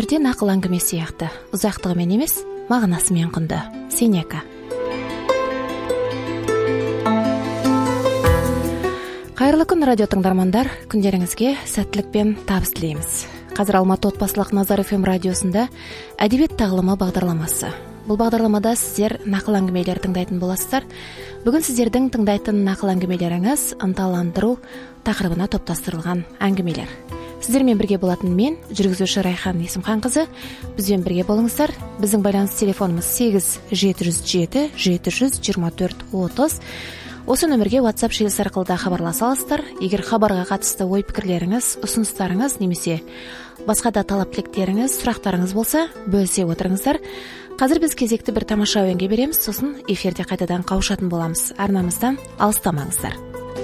эфирде нақыл әңгіме сияқты, ұзақтығымен емес, мағынасымен құнды. Сенека. Қайырлы күн, радио тыңдармандар. Күндеріңізге сәттілік пен табыс тілейміз. Қазір Алматы отбасылық Назар FM радиосында әдебиет тағылымы бағдарламасы. Бұл бағдарламада сіздер нақыл әңгімелер тыңдайтын боласыздар. Бүгін сіздердің тыңдайтын нақыл әңгімелеріңіз ынталандыру тақырыбына топтастырылған әңгімелер. Сіздермен бірге болатын мен, жүргізуші Райхан Есімханқызы. Бізбен бірге болыңыздар. Біздің байланыс телефонымыз 8 707 724 30. Осы нөмірге WhatsApp желісі арқылы да хабарласа аласыздар. Егер хабарға қатысты ой-пікірлеріңіз, ұсыныстарыңыз немесе басқа да талап-тілектеріңіз, сұрақтарыңыз болса, бөлісе отырыңыздар. Қазір біз кезекті бір тамаша әуенге береміз, сосын эфирде қайтадан қауышатын боламыз. Арнамыздан алыстамаңыздар.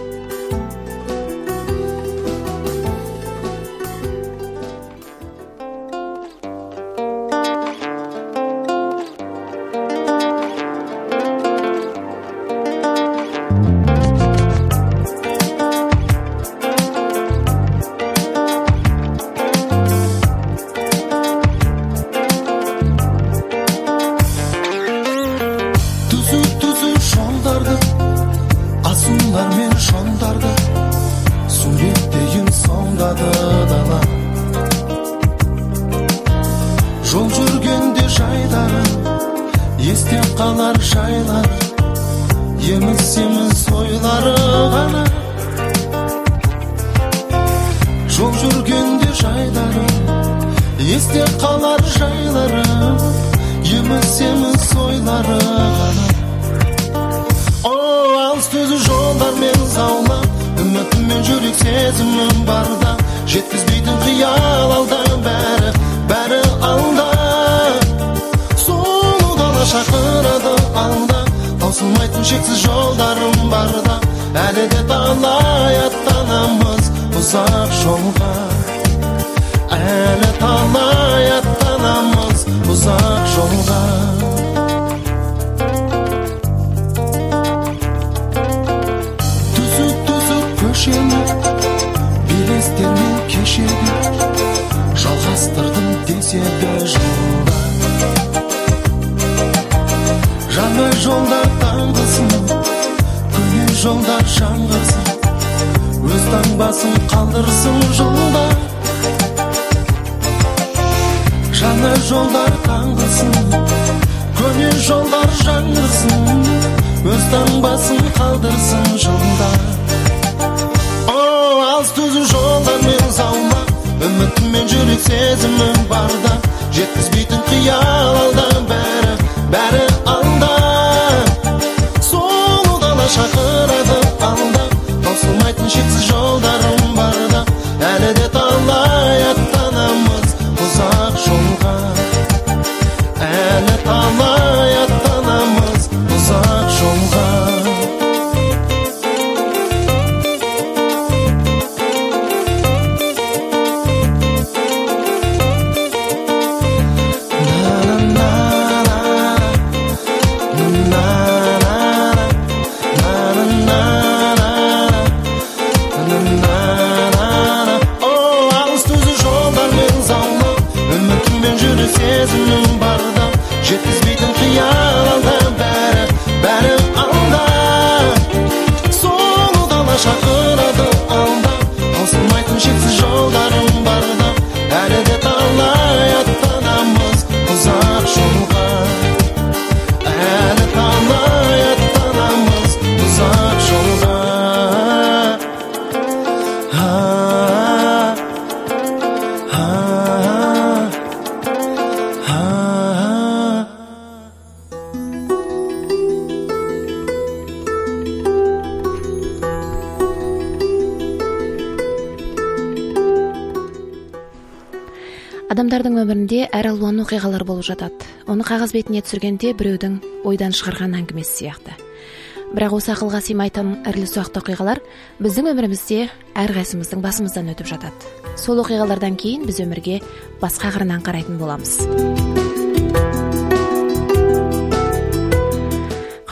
Адамдардың өмірінде әр алуан оқиғалар болып жатады. Оны қағаз бетіне түсіргенде біреудің ойдан шығарған әңгімесі сияқты. Бірақ осы ақылға сыймайтын ірілі-ұсақты оқиғалар біздің өмірімізде әрқайсымыздың басымыздан өтіп жатады. Сол оқиғалардан кейін біз өмірге басқа қырынан қарайтын боламыз.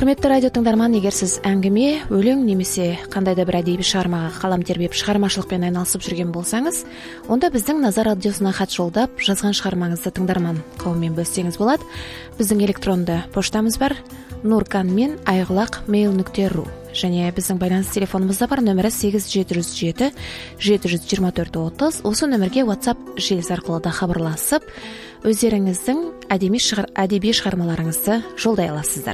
Құрметті радио тыңдарман, егер сіз әңгіме, өлең немесе қандай да бір әдеби шығармаға қалам тербеп шығармашылықпен айналысып жүрген болсаңыз, онда біздің Назар радиосына хат жолдап, жазған шығармаңызды тыңдарман қауыммен бөліссеңіз болады. Біздің электронды поштамыз бар: nurkan@aygulaq.mail.ru және біздің байланыс телефонымызда бар, нөмірі 8707 724 30. Осы нөмірге WhatsApp желісі арқылы да хабарласып, өздеріңіздің әдеби шығармаларыңызды жолдай аласыздар.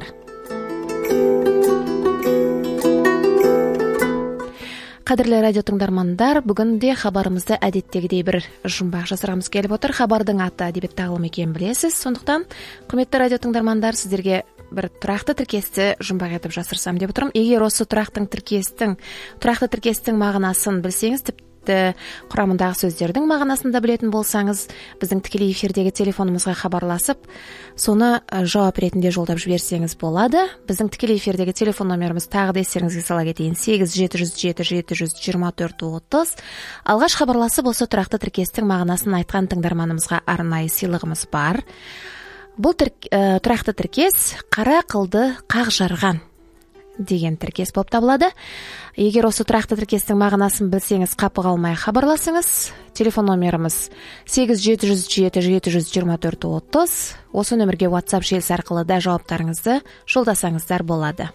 Қадірлі радио тыңдармандар, бүгінде хабарымызды әдеттегідей бір жұмбақ жасырғымыз келіп отыр. Хабардың аты әдебиет тағылымы екенін білесіз. Сондықтан, құрметті радио тыңдармандар, сіздерге бір тұрақты тіркесті жұмбақ етіп жасырсам деп отырмын. Егер осы тұрақты тіркестің мағынасын білсеңіз, тіпті құрамындағы сөздердің мағынасын да білетін болсаңыз, біздің тікелей эфирдегі телефонымызға хабарласып, соны жауап ретінде жолдап жіберсеңіз болады. Біздің тікелей эфирдегі телефон номеріміз тағы да естеріңізге сала кетейін: 8707 724 30. Алғаш хабарласып, осы тұрақты тіркестің мағынасын айтқан тыңдарманымызға арнайы сыйлығымыз бар. Бұл тұрақты тіркес қара қылды қақ жарған деген тіркес болып табылады. Егер осы тұрақты тіркестің мағынасын білсеңіз, қапы қалмай хабарласыңыз. Телефон номеріміз 8707 724 30. Осы нөмірге WhatsApp желісі арқылы да жауаптарыңызды жолдасаңыздар болады.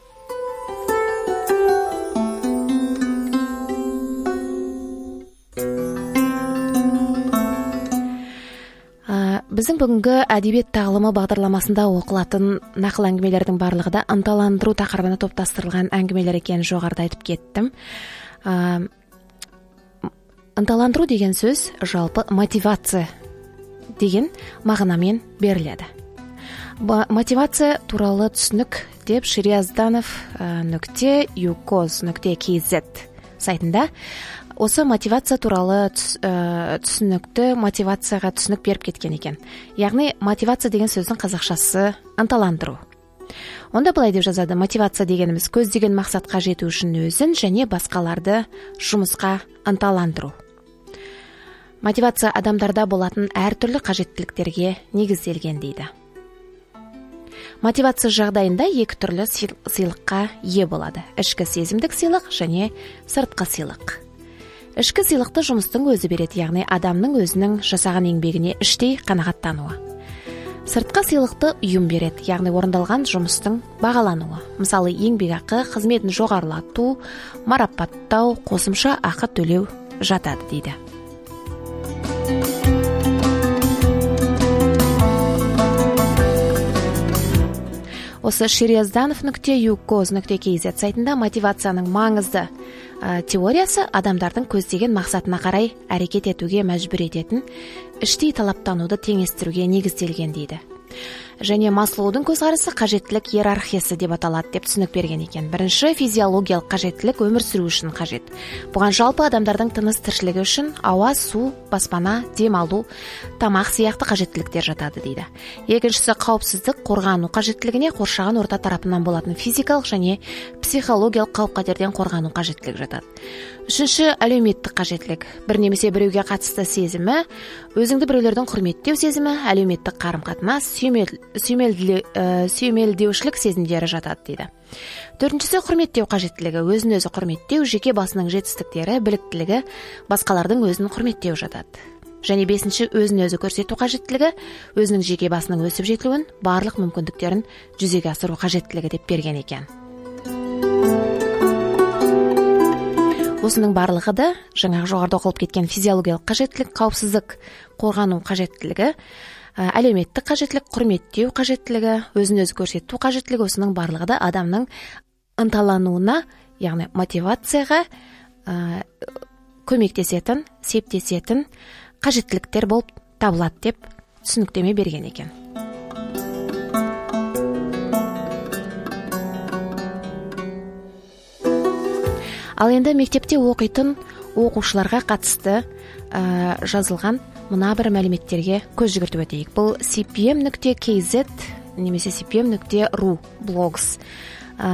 Біздің бүгінгі әдебиет тағылымы бағдарламасында оқылатын нақыл әңгімелердің барлығы да ынталандыру тақырыбына топтастырылған әңгімелер екенін жоғарыда айтып кеттім. Ынталандыру деген сөз жалпы мотивация деген мағынамен беріледі. Мотивация туралы түсінік деп Shriazdanov.ukoz.kz сайтында осы мотивация туралы түсінікті мотивацияға түсінік беріп кеткен екен. Яғни мотивация деген сөздің қазақшасы ынталандыру. Онда былай деп жазады: мотивация дегеніміз көздеген мақсатқа жету үшін өзін және басқаларды жұмысқа ынталандыру. Мотивация адамдарда болатын әртүрлі қажеттіліктерге негізделген дейді. Мотивация жағдайында екі түрлі сыйлыққа ие болады: ішкі сезімдік сыйлық және сыртқы сыйлық. Ішкі сыйлықты жұмыстың өзі береді, яғни адамның өзінің жасаған еңбегіне іштей қанағаттануы. Сыртқы сыйлықты ұйым береді, яғни орындалған жұмыстың бағалануы. Мысалы, еңбекақы, қызметін жоғарылату, марапаттау, қосымша ақы төлеу жатады дейді. Осы Shriazdanov.ukoz.kz сайтында мотивацияның маңызды теориясы адамдардың көздеген мақсатына қарай әрекет етуге мәжбүр ететін іштей талаптануды теңестіруге негізделген дейді. Және Маслоудың көзқарасы қажеттілік иерархиясы деп аталады деп түсінік берген екен. Бірінші, физиологиялық қажеттілік өмір сүру үшін қажет. Бұған жалпы адамдардың тыныс тіршілігі үшін ауа, су, баспана, дем алу, тамақ сияқты қажеттіліктер жатады дейді. Екіншісі, қауіпсіздік, қорғану қажеттілігіне қоршаған орта тарапынан болатын физикалық және психологиялық қауіп-қатерден қорғану қажеттілік жатады. Үшінші, әлеуметтік қажеттілік. Бір немесе біреуге қатысты сезімі, өзіңді біреулердің құрметтеу сезімі, әлеуметтік қарым-қатынас, сүйемелдеушілік сезімдері жатады дейді. Төртіншісі, құрметтеу қажеттілігі. Өзін өзі құрметтеу, жеке басының жетістіктері, біліктілігі, басқалардың өзін құрметтеу жатады. Және бесінші, өзін өзі көрсету қажеттілігі, өзінің жеке басының өсіп жетілуін, барлық мүмкіндіктерін жүзеге асыру қажеттілігі деп берген екен. Осының барлығы да жаңағы жоғарыда оқылып кеткен физиологиялық қажеттілік, қауіпсіздік, қорғану қажеттілігі, әлеуметтік қажеттілік, құрметтеу қажеттілігі, өзін өзі көрсету қажеттілігі, осының барлығы да адамның ынталануына, яғни мотивацияға көмектесетін, септесетін қажеттіліктер болып табылады деп түсініктеме берген екен. Ал енді мектепте оқитын оқушыларға қатысты жазылған мына бір мәліметтерге көз жүгіртіп өтейік. Бұл cpm.kz немесе cpm.ru blogs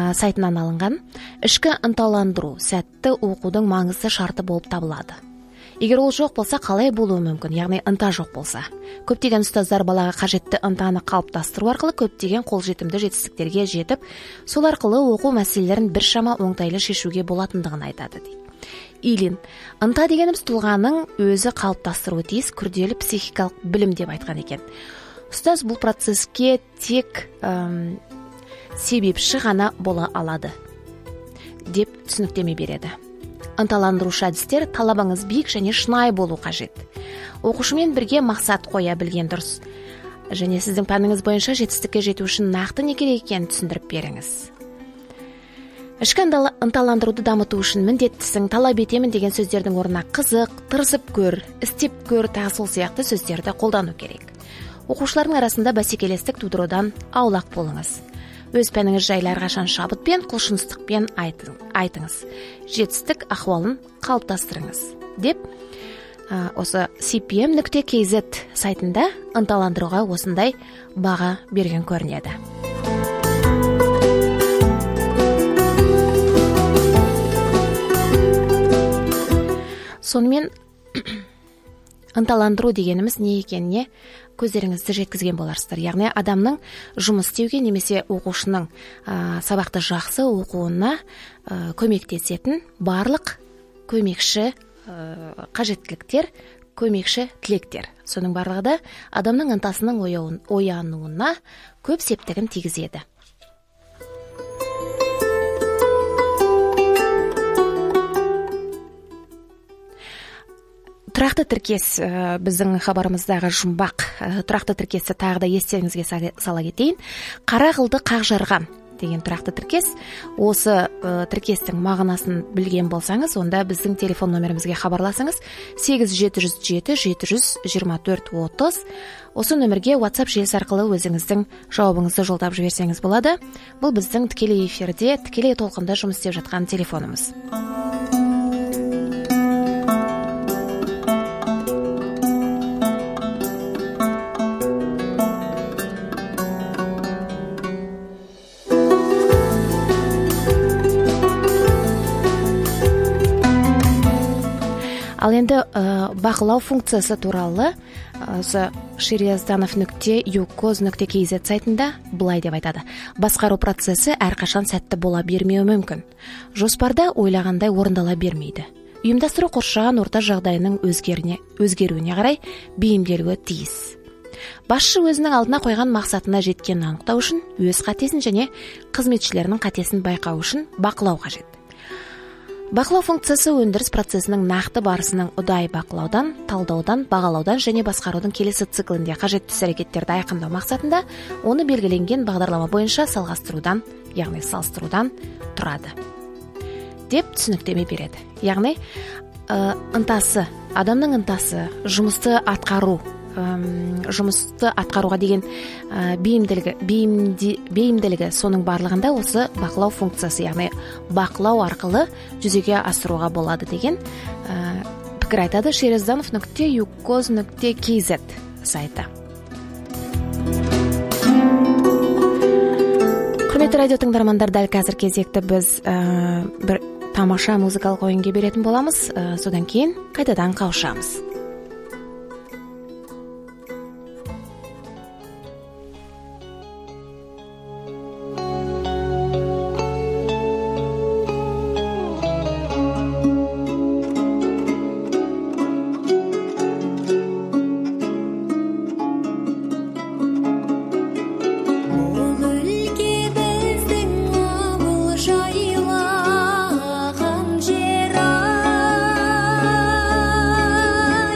сайтынан алынған. Ішкі ынталандыру сәтті оқудың маңызды шарты болып табылады. егер ол жоқ болса қалай болуы мүмкін, яғни ынта жоқ болса? Көптеген ұстаздар балаға қажетті ынтаны қалыптастыру арқылы көптеген қолжетімді жетістіктерге жетіп, сол арқылы оқу мәселелерін біршама оңтайлы шешуге болатындығын айтады дейді. Илин, ынта дегеніміз тұлғаның өзі қалыптастыруы тиіс күрделі психикалық білім деп айтқан екен. Ұстаз бұл процеске тек себепші ғана бола алады деп түсініктеме береді. Ынталандырушы әдістер талабыңыз биік және шынайы болу қажет. Оқушымен бірге мақсат қоя білген дұрыс. Және сіздің пәніңіз бойынша жетістікке жету үшін нақты не керек екенін түсіндіріп беріңіз. Ішкі ынталандыруды дамыту үшін міндеттісің, талап етемін деген сөздердің орнына қызық, тырысып көр, істеп көр тағы сол сияқты сөздерді қолдану керек. Оқушылардың арасында бәсекелестік тудырудан аулақ болыңыз. Өз пәніңіз жайлы әрқашан шабытпен, құлшыныстықпен айтыңыз. Жетістік ахуалын қалыптастырыңыз. Деп осы cpm.kz сайтында ынталандыруға осындай баға берген көрінеді. Сонымен ынталандыру дегеніміз не екеніне көздеріңізді жеткізген боларсыздар. Яғни адамның жұмыс істеуге немесе оқушының сабақты жақсы оқуына көмектесетін барлық көмекші қажеттіліктер, көмекші тілектер. Соның барлығы да адамның ынтасының оянуына көп септігін тигізеді. Тұрақты тіркес біздің хабарымыздағы жұмбақ. Тұрақты тіркесті тағы да естеріңізге сала кетейін. Қара қылды қақ жарған деген тұрақты тіркес. Осы тіркестің мағынасын білген болсаңыз, онда біздің телефон номерімізге хабарласыңыз. 8777-724-30. Осы нөмірге WhatsApp желісі арқылы өзіңіздің жауабыңызды жолдап жіберсеңіз болады. Бұл біздің тікелей эфирде, тікелей толқында жұмыс істеп жатқан телефонымыз. Ал енді бақылау функциясы туралы Shiryazdanof.yukkoz.kz сайтында былай деп айтады. Басқару процесі әрқашан сәтті бола бермеуі мүмкін. Жоспарда ойлағандай орындала бермейді. Ұйымдастыру қоршаған орта жағдайының өзгеруіне қарай бейімделуі тиіс. Басшы өзінің алдына қойған мақсатына жеткенін анықтау үшін өз қатесін және қызметшілерінің қатесін байқау үшін бақылау қажет. Бақылау функциясы өндіріс процесінің нақты барысының ұдайы бақылаудан, талдаудан, бағалаудан және басқарудың келесі циклінде қажетті әрекеттерді айқындау мақсатында оны белгіленген бағдарлама бойынша салғастырудан, яғни салыстырудан тұрады. Деп түсініктеме береді. Яғни ынтасы, адамның ынтасы, жұмысты атқаруға деген бейімділігі соның барлығында осы бақылау функциясы, яғни бақылау арқылы жүзеге асыруға болады деген пікір айтады Shiryazdanof.yukkoz.kz сайты. Құрметті радио тыңдармандар, дәл қазір кезекті біз бір тамаша музыкалық ойынға беретін боламыз. Содан кейін қайтадан қауышамыз. Жайлаған жер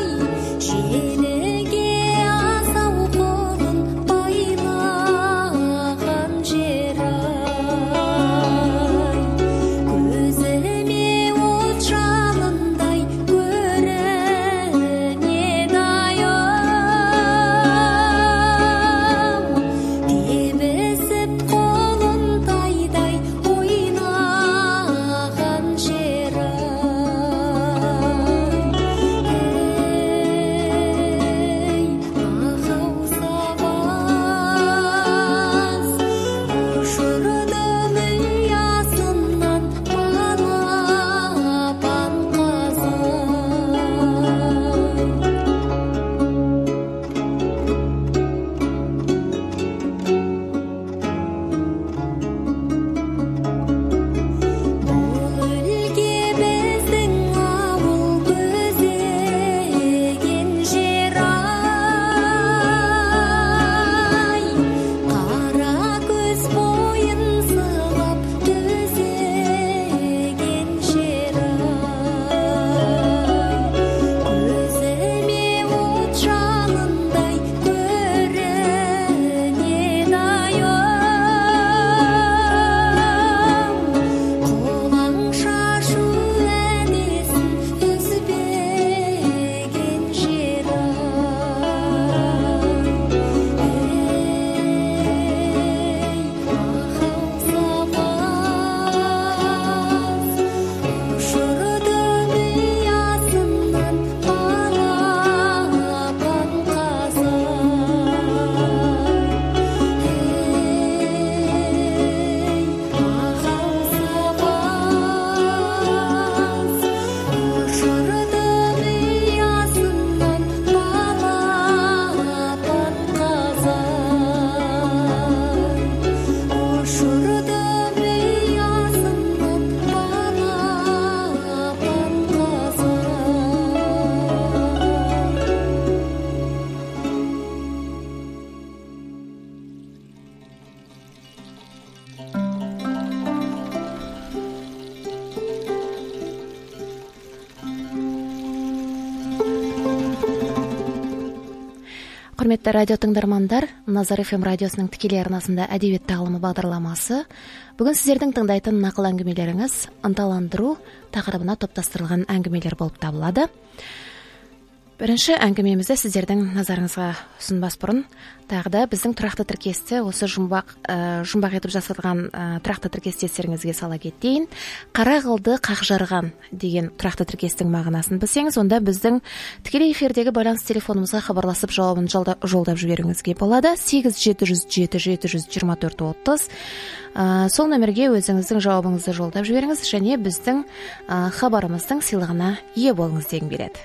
Құрметті радио тыңдармандар, Назар FM радиосының тікелей арнасында әдебиет тағылымы бағдарламасы. Бүгін сіздердің тыңдайтын нақыл әңгімелеріңіз ынталандыру тақырыбына топтастырылған әңгімелер болып табылады. Бірінші әңгімемізді сіздердің назарыңызға ұсынбас бұрын, тағы да біздің тұрақты тіркесті осы жұмбақ етіп жасалған тұрақты тіркесті естеріңізге сала кетейін. Қара қылды қақжарған деген тұрақты тіркестің мағынасын білсеңіз, онда біздің тікелей эфирдегі байланыс телефонымызға хабарласып жауабын жолдап жіберуіңізге болады. 8-707-724-30. Сол нөмерге өзіңіздің жауабыңызды жолдап жіберіңіз және біздің хабарымыздың сыйлығына ие болыңыз дегім келеді.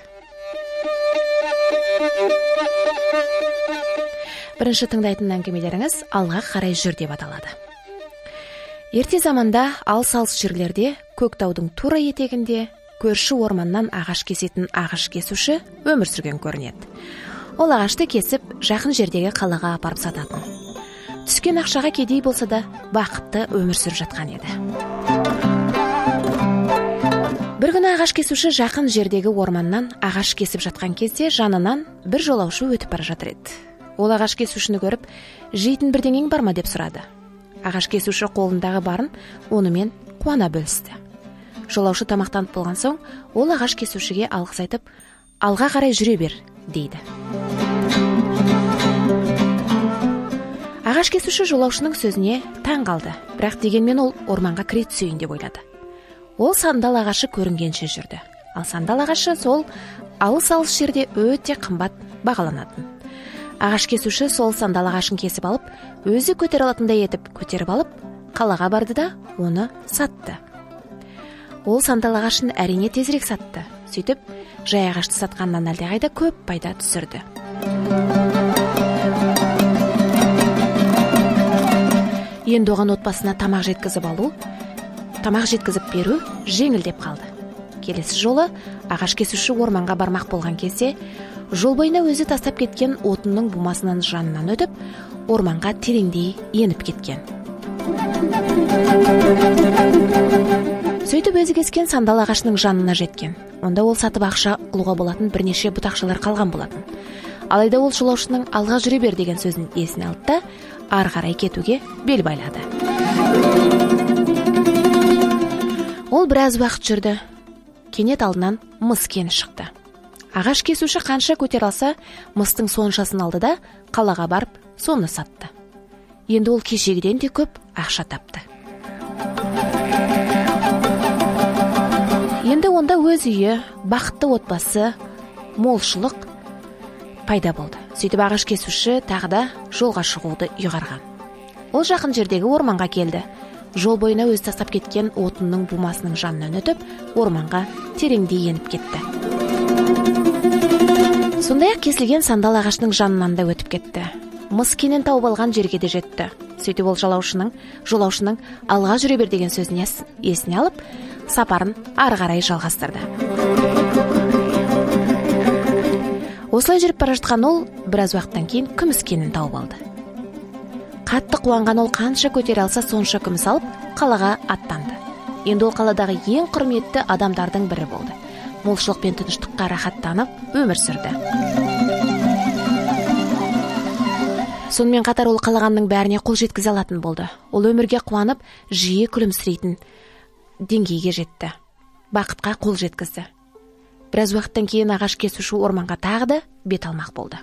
Бірінші тыңдайтын әңгімелеріңіз «Алға қарай жүр» деп аталады. Ерте заманда алыс-алыс жерлерде, көктаудың тура етегінде, көрші орманнан ағаш кесетін ағаш кесуші өмір сүрген көрінеді. Ол ағашты кесіп, жақын жердегі қалаға апарып сататын. Түскен ақшаға кедей болса да, бақытты өмір сүріп жатқан еді. Бір күні ағаш кесуші жақын жердегі орманнан ағаш кесіп жатқан кезде жанынан бір жолаушы өтіп бара жатыр еді. Ол ағаш кесушіні көріп, жейтін бірдеңең бар ма деп сұрады. Ағаш кесуші қолындағы барын онымен қуана бөлісті. Жолаушы тамақтанып болған соң, ол ағаш кесушіге алғыс айтып, алға қарай жүре бер, дейді. Ағаш кесуші жолаушының сөзіне таң қалды, бірақ дегенмен ол орманға кіре түсейін деп ойлады. Ол сандал ағашы көрінгенше жүрді. Ал сандал ағашы сол алыс-алыс жерде өте қымбат бағаланатын. Ағаш кесуші сол сандал ағашын кесіп алып, өзі көтер алатындай етіп көтеріп алып, қалаға барды да оны сатты. Ол сандал ағашын әрине тезірек сатты. Сөйтіп, жай ағашты сатқаннан әлдеқайда көп пайда түсірді. Енді оған отбасына тамақ жеткізіп беру жеңілдеп қалды. Келесі жолы ағаш кесуші орманға бармақ болған кезде, жол бойына өзі тастап кеткен отынның бумасынан жанынан өтіп, орманға тереңдей еніп кеткен. Сөйтіп өзі кескен сандал ағашының жанына жеткен. Онда ол сатып ақша қылуға болатын бірнеше бұтақшалар қалған болатын. Алайда ол жолаушының алға жүре бер деген сөзін есіне алды да, ары қарай кетуге бел байлады. Ол біраз уақыт жүрді. Кенет алдынан мыс кені шықты. Ағаш кесуші қанша көтер алса, мыстың соншасын алды да қалаға барып, соны сатты. Енді ол кешегіден де көп ақша тапты. Енді онда өз үйі, бақытты отбасы, молшылық пайда болды. Сөйтіп ағаш кесуші тағы да жолға шығуды ұйғарған. Ол жақын жердегі орманға келді. Жол бойына өз тастап кеткен отынның бумасының жанынан өтіп, орманға тереңдей еніп кетті. Сондай-ақ кесілген сандал ағашының жанынан да өтіп кетті. Мыс кенін тауып алған жерге де жетті. Сөйтіп ол жолаушының алға жүре бер деген сөзін есіне алып, сапарын ары қарай жалғастырды. Осылай жүріп бара жатқан ол біраз уақыттан кейін күміс кенін тауып алды. Қатты қуанған ол қанша көтере алса сонша күміс алып, қалаға аттанды. Енді ол қаладағы ең құрметті адамдардың бірі болды. Молшылық пен тыныштыққа рахаттанып өмір сүрді. Сонымен қатар ол қалағанның бәріне қол жеткізе алатын болды. Ол өмірге қуанып, жиі күлімсірейтін деңгейге жетті. Бақытқа қол жеткізді. Біраз уақыттан кейін ағаш кесуші орманға тағы да бет алмақ болды.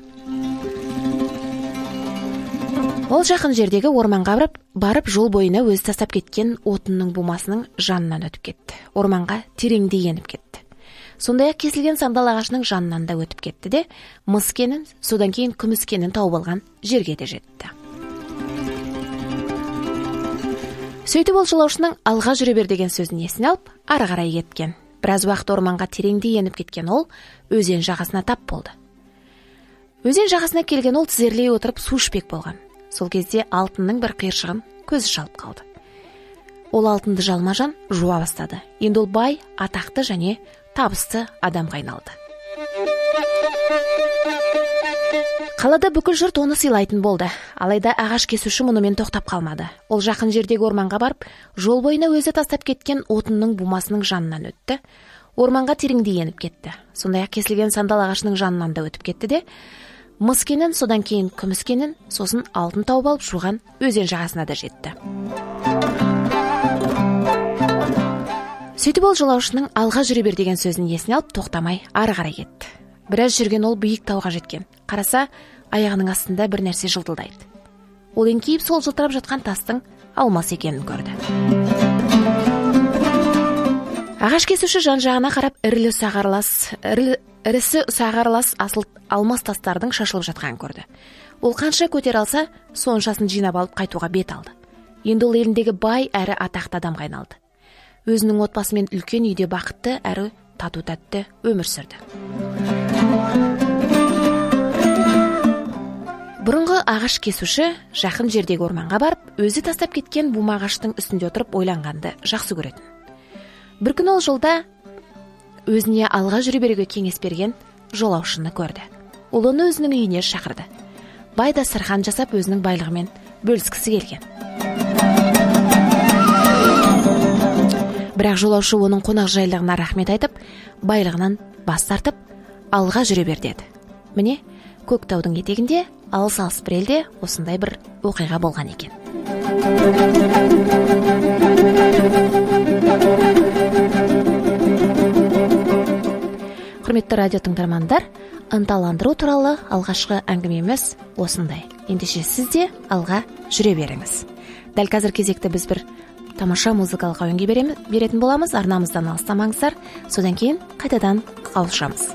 Ол жақын жердегі орманға барып жол бойына өзі тастап кеткен отынның бумасының жанынан өтіп кетті. Орманға тереңдей еніп кетті. Сондай-ақ кесілген сандал ағашының жанынан да өтіп кетті де, мыс кенін, содан кейін күміс кенін тауып алған жерге де жетті. Сөйтіп ол жолаушының алға жүре бер деген сөзін есіне алып, ары қарай кеткен. Біраз уақыт орманға тереңдей еніп кеткен ол өзен жағасына тап болды. Өзен жағасына келген ол тізерлей отырып су ішпек болған. Сол кезде алтынның бір қиыршығын көзі шалып қалды. Ол алтынды жалма-жан жуа бастады. Енді ол бай, атақты және табысты адамға айналды. Қалада бүкіл жұрт оны сыйлайтын болды. Алайда ағаш кесуші мұнымен тоқтап қалмады. Ол жақын жердегі орманға барып, жол бойына өзі тастап кеткен отынның бумасының жанынан өтті. Орманға тереңдей еніп кетті. Сондай-ақ кесілген сандал ағашының жанынан да өтіп кетті де, мыс кенін, содан кейін күміс кенін, сосын алтын тауып алып жуған өзен жағасына да жетті. Сөйтіп ол жолаушының алға жүре бер деген сөзін есіне алып тоқтамай ары қарай кетті. Біраз жүрген ол биік тауға жеткен. Қараса, аяғының астында бір нәрсе жылтылдайды. Ол еңкейіп сол жылтырап жатқан тастың алмас екенін көрді. Ағаш кесуші жан-жағына қарап ірісі ұсағарлас асыл алмас тастардың шашылып жатқанын көрді. Ол қанша көтер алса, соншасын жинап алып қайтуға бет алды. Енді ол еліндегі бай әрі атақты адамға айналды. Өзінің отбасымен үлкен үйде бақытты әрі тату-тәтті өмір сүрді. Бұрынғы ағаш кесуші жақын жердегі орманға барып, өзі тастап кеткен бума ағаштың үстінде отырып ойланғанды жақсы көретін. Бір күн ол жолда өзіне алға жүре беруге кеңес берген жолаушыны көрді. Ол оны өзінің үйіне шақырды. Бай дастархан жасап өзінің байлығымен бөліскісі келген. Бірақ жолаушы оның қонақжайлығына рахмет айтып, байлығынан бас тартып, алға жүре бер деді. Міне, Көктаудың етегінде алыс-алыс бір елде осындай бір оқиға болған екен. Құрметті радио тыңдармандар, ынталандыру туралы алғашқы әңгімеміз осындай. Ендеше сіз де алға жүре беріңіз. Дәл қазір кезекті біз бір тамаша музыкалық әуенге беретін боламыз. Арнамыздан алыстамаңыздар, содан кейін қайтадан қауышамыз.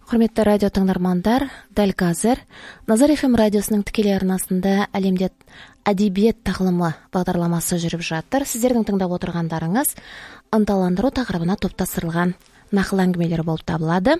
Құрметті радио тыңдармандар, дәл қазір Назар FM радиосының тікелей арнасында әлемде әдебиет тағылымы бағдарламасы жүріп жатыр. Сіздердің тыңдап отырғандарыңыз ынталандыру тақырыбына топтастырылған нақыл әңгімелер болып табылады.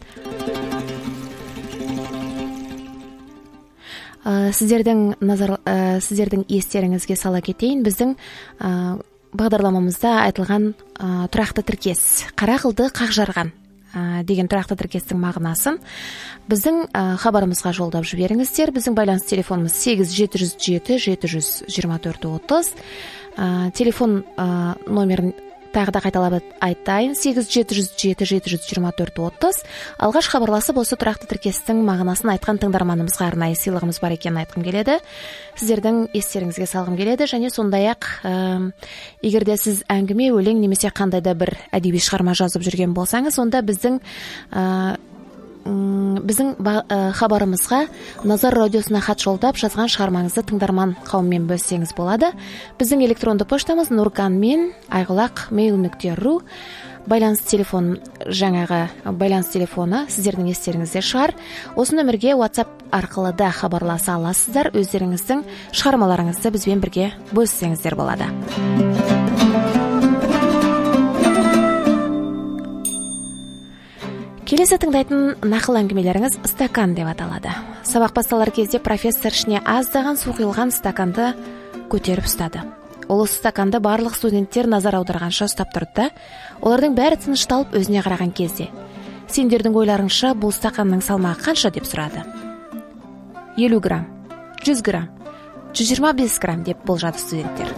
Сіздердің естеріңізге сала кетейін, біздің бағдарламамызда айтылған тұрақты тіркес, қара қылды қақ жарған деген тұрақты тіркестің мағынасын біздің хабарымызға жолдап жіберіңіздер. Біздің байланыс телефонымыз 8-707-724-30. Телефон номерін тағы да қайталап айтайын: 8-707-724-30. Алғаш хабарласып осы тұрақты тіркестің мағынасын айтқан тыңдарманымызға арнайы сыйлығымыз бар екенін айтқым келеді. Сіздердің естеріңізге салғым келеді. Және сондай-ақ егер де сіз әңгіме, өлең немесе қандай да бір әдеби шығарма жазып жүрген болсаңыз, онда біздің хабарымызға Назар радиосына хат жолдап жазған шығармаңызды тыңдарман қауыммен бөлсеңіз болады. Біздің электронды поштамыз nurkan@mail.ru. Байланыс телефоны сіздердің естеріңізде шығар. Осы нөмірге WhatsApp арқылы да хабарласа аласыздар. Өздеріңіздің шығармаларыңызды бізбен бірге бөліссеңіздер болады. Келесі тыңдайтын нақыл әңгімелеріңіз стакан деп аталады. Сабақ басталар кезде профессор ішіне аздаған су құйылған стаканды көтеріп ұстады. Ол стаканды барлық студенттер назар аударғанша ұстап тұрды. Олардың бәрі тынышталып өзіне қараған кезде: сендердің ойларыңша бұл стаканның салмағы қанша деп сұрады. 50 грамм, 100 грамм, 125 грамм деп болжады студенттер.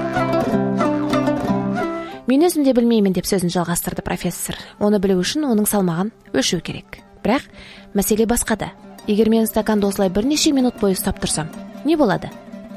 Мен өзім де білмеймін деп сөзін жалғастырды профессор. Оны білу үшін оның салмағын өлшеу керек. Бірақ мәселе басқада. Егер мен стаканды осылай бірнеше минут бойы ұстап тұрсам, не болады?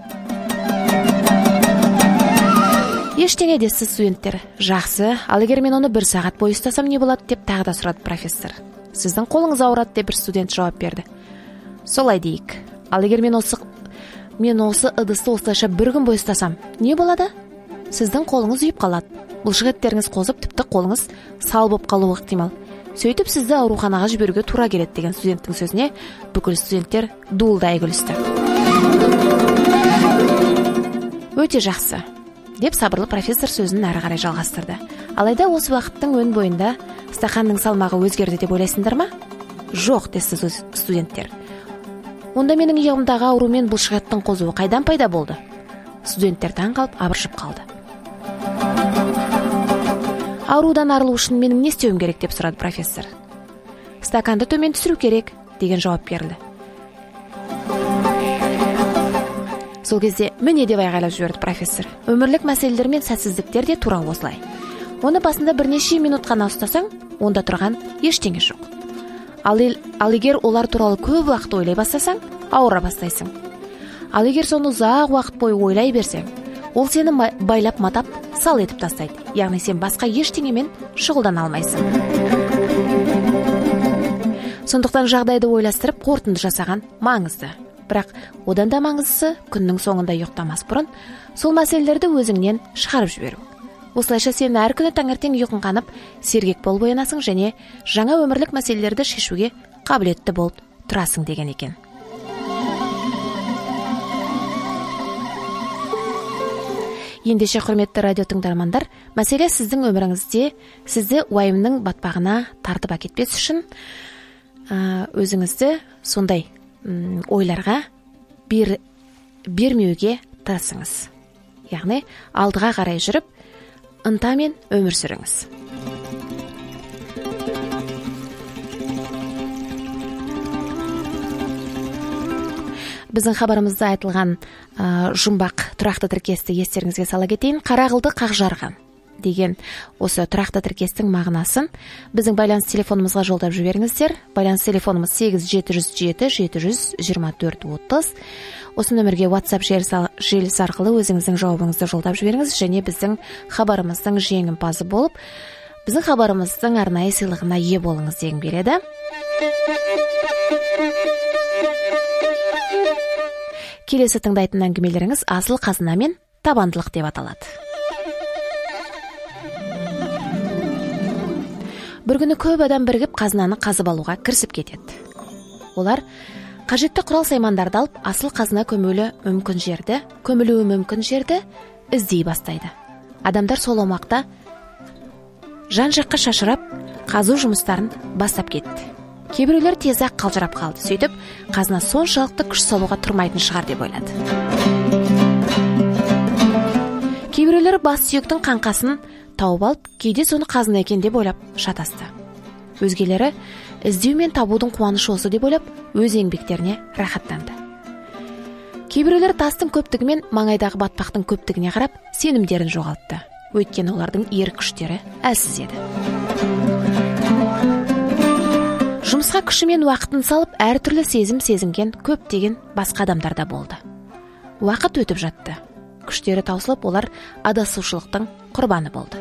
Ештеңе десті студенттер. Жақсы, ал егер мен оны 1 сағат бойы ұстасам не болады деп тағы да сұрады профессор. Сіздің қолыңыз ауырады деп бір студент жауап берді. Солай дейік. Ал егер мен осы ыдысты осылайша 1 күн бойы ұстасам, не болады? Сіздің қолыңыз үйіп қалады. Бұлшықеттеріңіз қозып, тіпті қолыңыз сал болып қалуы ықтимал. Сөйтіп сізді ауруханаға жіберуге тура келеді деген студенттің сөзіне бүкіл студенттер дуылдай күлісті. Өте жақсы, деп сабырлы профессор сөзін әрі қарай жалғастырды. Алайда осы уақыттың өн бойында стаканның салмағы өзгерді деп ойлайсыңдар ма? Жоқ, десті студенттер. Онда менің иығымдағы ауру мен бұлшықеттің қозуы қайдан пайда болды? Студенттер таң қалып абыржып қалды. Аурудан арылу үшін менің не істеуім керек деп сұрады профессор. Стаканды төмен түсіру керек, деген жауап берілді. Сол кезде міне деп айғайлап жіберді профессор. Өмірлік мәселелер мен сәтсіздіктер де тура осылай. Оны басында бірнеше минут қана ұстасаң, онда тұрған ештеңе жоқ. Ал егер олар туралы көп уақыт ойлай бастасаң, ауыра бастайсың. Ал егер соны ұзақ уақыт бойы ойлай берсең, ол сені байлап матап сал етіп тастайды. Яғни сен басқа ештеңемен шұғылдана алмайсың. Сондықтан жағдайды ойластырып қорытынды жасаған маңызды. Бірақ одан да маңыздысы күннің соңында ұйықтамас бұрын сол мәселелерді өзіңнен шығарып жіберу. Осылайша сен әр күні таңертең ұйқың қанып, сергек болып оянасың және жаңа өмірлік мәселелерді шешуге қабілетті болып тұрасың деген екен. Ендеше құрметті радио тыңдармандар, мәселе сіздің өміріңізде сізді уайымның батпағына тартып әкетпес үшін өзіңізді сондай ойларға бермеуге тырысыңыз. Яғни алдыға қарай жүріп, ынтамен өмір сүріңіз. Біздің хабарымызда айтылған жұмбақ тұрақты тіркесті естеріңізге сала кетейін. Қара қылды қақ жарған деген осы тұрақты тіркестің мағынасын біздің байланыс телефонымызға жолдап жіберіңіздер. Байланыс телефонымыз 8-707-724-30. Осы нөмірге WhatsApp желісі арқылы өзіңіздің жауабыңызды жолдап жіберіңіз және біздің хабарымыздың жеңімпазы болып, біздің хабарымыздың арнайы сыйлығына ие болыңыз дегім келеді. Келесі тыңдайтын әңгімелеріңіз асыл қазына мен табандылық деп аталады. Бір күні көп адам бірігіп қазынаны қазып алуға кірісіп кетеді. Олар қажетті құрал саймандарды алып, асыл қазына көмілуі мүмкін жерді іздей бастайды. Адамдар сол аумақта жан-жаққа шашырап, қазу жұмыстарын бастап кетті. Кейбіреулер тез-ақ қалжырап қалды. Сөйтіп, қазына соншалықты күш салуға тұрмайтын шығар деп ойлады. Кейбіреулер бас сүйектің қаңқасын тауып алып, кейде соны қазына екен деп ойлап шатасты. Өзгелері іздеу мен табудың қуанышы осы деп ойлап, өз еңбектеріне рахаттанды. Кейбіреулер тастың көптігі мен маңайдағы батпақтың көптігіне қарап, сенімдерін жоғалтты. Өйткені олардың ерік күштері әлсіз еді. Жұмысқа күші мен уақытын салып, әртүрлі сезінген көптеген басқа адамдар да болды. Уақыт өтіп жатты. Күштері таусылып, олар адасушылықтың құрбаны болды.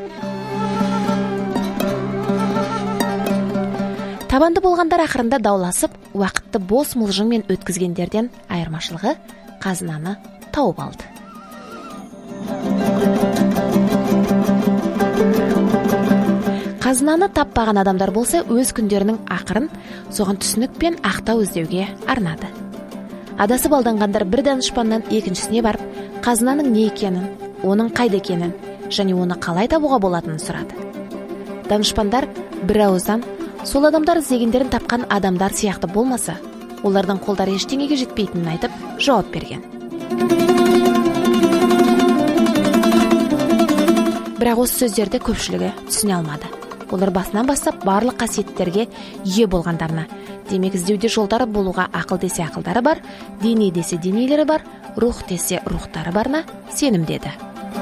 Табанды болғандар ақырында дауласып, уақытты бос мылжыңмен өткізгендерден айырмашылығы қазынаны тауып алды. Қазынаны таппаған адамдар болса, өз күндерінің ақырын соған түсінік пен ақтау іздеуге арнады. Адасып алданғандар бір данышпаннан екіншісіне барып, қазынаның не екенін, оның қайда екенін және оны қалай табуға болатынын сұрады. Данышпандар бір ауыздан сол адамдар іздегендерін тапқан адамдар сияқты болмаса, олардың қолдары ештеңеге жетпейтінін айтып жауап берген. Бірақ осы сөздерді көпшілігі түсіне алмады. Олар басынан бастап барлық қасиеттерге ие болғандарына, демек іздеуде жолдары болуға ақыл десе ақылдары бар, дене десе денелері бар, рух десе рухтары барына сенімдеді.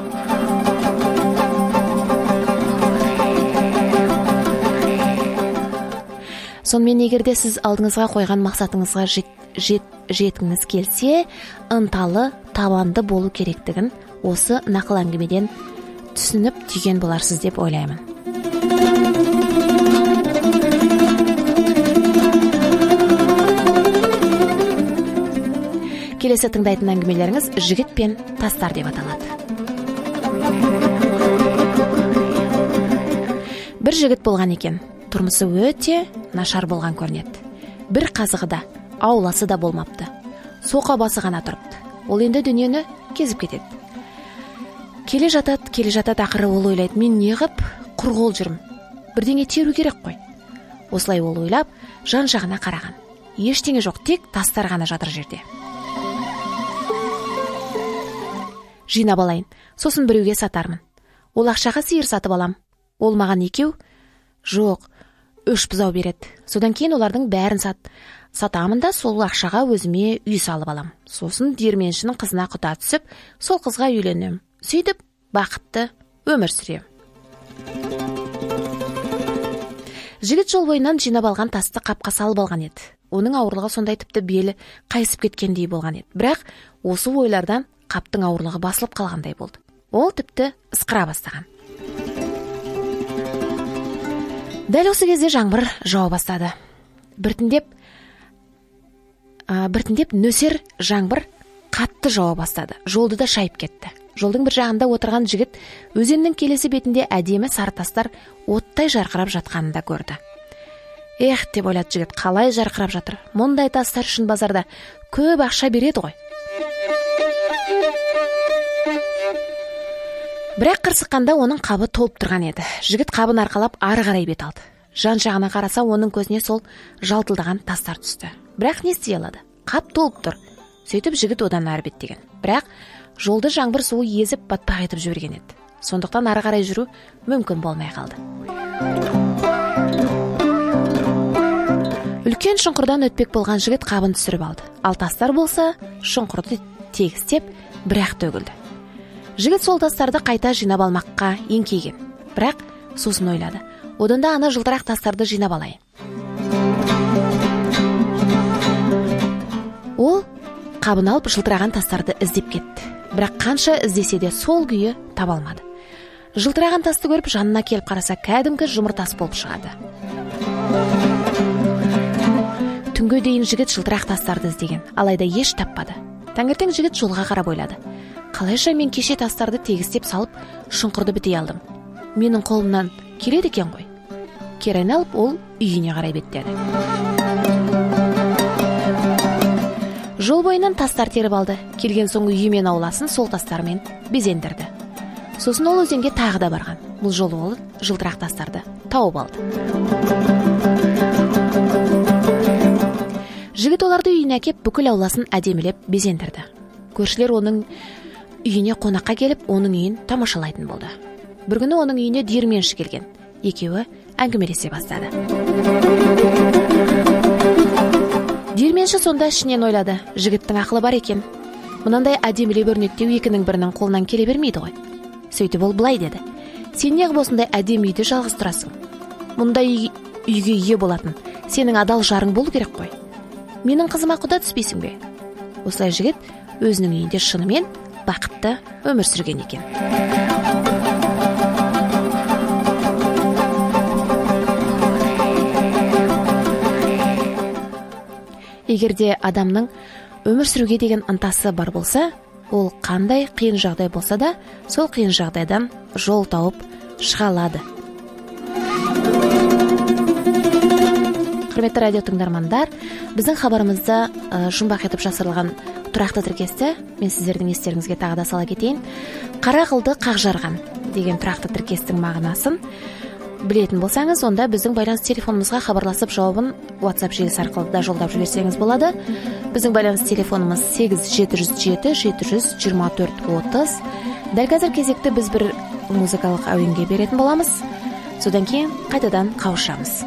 Сонымен егерде сіз алдыңызға қойған мақсатыңызға жеткіңіз келсе, ынталы, табанды болу керектігін осы нақыл әңгімеден түсініп түйген боларсыз деп ойлаймын. Келесі тыңдайтын әңгімелеріңіз жігіт пен тастар деп аталады. Бір жігіт болған екен. Тұрмысы өте нашар болған көрінеді. Бір қазығы да, ауласы да болмапты. Соқа басы ғана тұрыпты. Ол енді дүниені кезіп кетеді. Келе жатады, ақыры ол ойлайды, мен неғып құр қол жүрмін. Бірдеңе теру керек қой. Осылай ол ойлап, жан-жағына қараған. Ештеңе жоқ, тек тастар ғана жатыр жерде. Жинап алайын, сосын біреуге сатармын. Ол ақшаға сиыр сатып алам. Ол маған 2, жоқ, 3 бұзау береді. Содан кейін олардың бәрін сатамын да сол ақшаға өзіме үй салып алам. Сосын диірменшінің қызына құда түсіп, сол қызға үйленем. Сөйтіп, бақытты өмір сүрем. Жігіт жол бойынан жинап алған тасты қапқа салып алған еді. Оның ауырлығы сондай тіпті белі қайысып кеткендей болған еді. Бірақ осы ойлардан қаптың ауырлығы басылып қалғандай болды. Ол тіпті ысқыра бастаған. Дәл осы кезде жаңбыр жауа бастады. Біртіндеп нөсер жаңбыр қатты жауа бастады. Жолды да шайып кетті. Жолдың бір жағында отырған жігіт өзеннің келесі бетінде әдемі сары тастар оттай жарқырап жатқанын да көрді. Ех, деп ойлады жігіт, қалай жарқырап жатыр. Мұндай тастар үшін базарда көп ақша береді ғой. Бірақ қырсыққанда оның қабы толып тұрған еді. Жігіт қабын арқалап ары қарай бет алды. Жан-жағына қараса, оның көзіне сол жалтылдаған тастар түсті. Бірақ не істей алады? Қап толып тұр. Сөйтіп жігіт одан ары беттеген. Бірақ жолды жаңбыр суы езіп батпақ етіп жіберген еді. Сондықтан ары қарай жүру мүмкін болмай қалды. Үлкен шұңқырдан өтпек болған жігіт қабын түсіріп алды. Ал тастар болса, шұңқырды тегістеп, бірақ төгілді. Жігіт сол тастарды қайта жинап алмаққа еңкейген. Бірақ сосын ойлады. Одан да ана жылтырақ тастарды жинап алайын. Ол қабын алып жылтыраған тастарды іздеп кетті. Бірақ қанша іздесе де сол күйі таба алмады. Жылтыраған тасты көріп жанына келіп қараса, кәдімгі жұмыр тас болып шығады. Түнге дейін жігіт жылтырақ тастарды іздеген, алайда еш таппады. Таңертең жігіт жолға қарап ойлады. Қалайша мен кеше тастарды тегістеп салып, шұңқырды бітей алдым. Менің қолымнан келеді екен ғой. кері айналып ол үйіне қарай беттеді. Жол бойынан тастар теріп алды. Келген соң үйі мен ауласын сол тастармен безендірді. Сосын ол өзенге тағы да барған. Бұл жолы ол жылтырақ тастарды тауып алды. Жігіт оларды үйіне әкеп бүкіл ауласын әдемілеп безендірді. Көршілер оның үйіне қонаққа келіп, оның үйін тамашалайтын болды. Бір күні оның үйіне диірменші келген. Екеуі әңгімелесе бастады. Диірменші сонда ішінен ойлады, жігіттің ақылы бар екен. Мынандай әдемілеп өрнектеу екінің бірінің қолынан келе бермейді ғой. Сөйтіп ол былай деді: сен неғып осындай әдемі үйде жалғыз тұрасың? Мұндай үйге ие болатын сенің адал жарың болу керек қой. Менің қызыма құда түспейсің бе? Осылай жігіт өзінің үйінде шынымен бақытты өмір сүрген екен. Егерде адамның өмір сүруге деген ынтасы бар болса, ол қандай қиын жағдай болса да, сол қиын жағдайдан жол тауып шыға алады. Құрметті радио тыңдармандар, біздің хабарымызда жұмбақ етіп жасырылған тұрақты тіркесті мен сіздердің естеріңізге тағы да сала кетейін. Қара қылды қақ жарған деген тұрақты тіркестің мағынасын білетін болсаңыз, онда біздің байланыс телефонымызға хабарласып жауабын WhatsApp желісі арқылы да жолдап жіберсеңіз болады. Біздің байланыс телефонымыз 8707-724-30. Дәл қазір кезекті біз бір музыкалық әуенге беретін боламыз. Содан кейін қайтадан қауышамыз.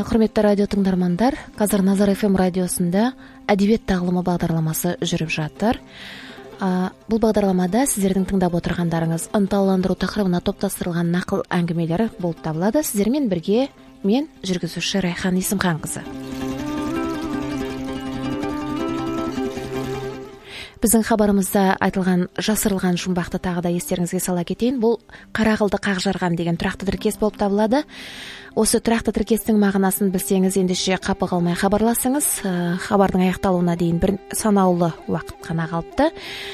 Құрметті радио тыңдармандар, қазір Назар FM радиосында әдебиет тағылымы бағдарламасы жүріп жатыр. Бұл бағдарламада сіздердің тыңдап отырғандарыңыз ынталандыру тақырыбына топтастырылған нақыл әңгімелері болып табылады. Сіздермен бірге мен жүргізуші Райхан Есімханқызы. Біздің хабарымызда айтылған жасырылған жұмбақты тағы да естеріңізге сала кетейін. Бұл қара қылды қақ жарған деген тұрақты тіркес болып табылады. Осы тұрақты тіркестің мағынасын білсеңіз, ендеше қапы қалмай хабарласыңыз. Хабардың аяқталуына дейін бір санаулы уақыт қана қалыпты.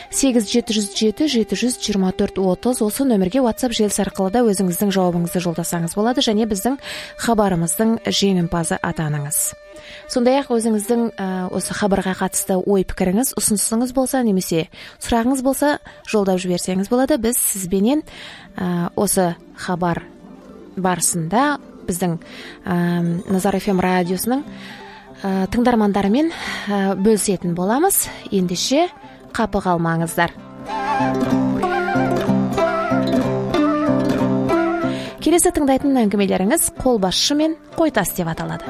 8707-724-30 осы нөмірге WhatsApp желісі арқылы да өзіңіздің жауабыңызды жолдасаңыз болады, және біздің хабарымыздың жеңімпазы атаныңыз. Сондай-ақ өзіңіздің осы хабарға қатысты ой пікіріңіз, ұсынысыңыз болса, немесе сұрағыңыз болса, жолдап жіберсеңіз болады. Біз сізбенен осы хабар барысында біздің Назар FM радиосының тыңдармандарымен бөлісетін боламыз. Ендеше қапы қалмаңыздар. Келесі тыңдайтын әңгімелеріңіз қолбасшы мен қойтас деп аталады.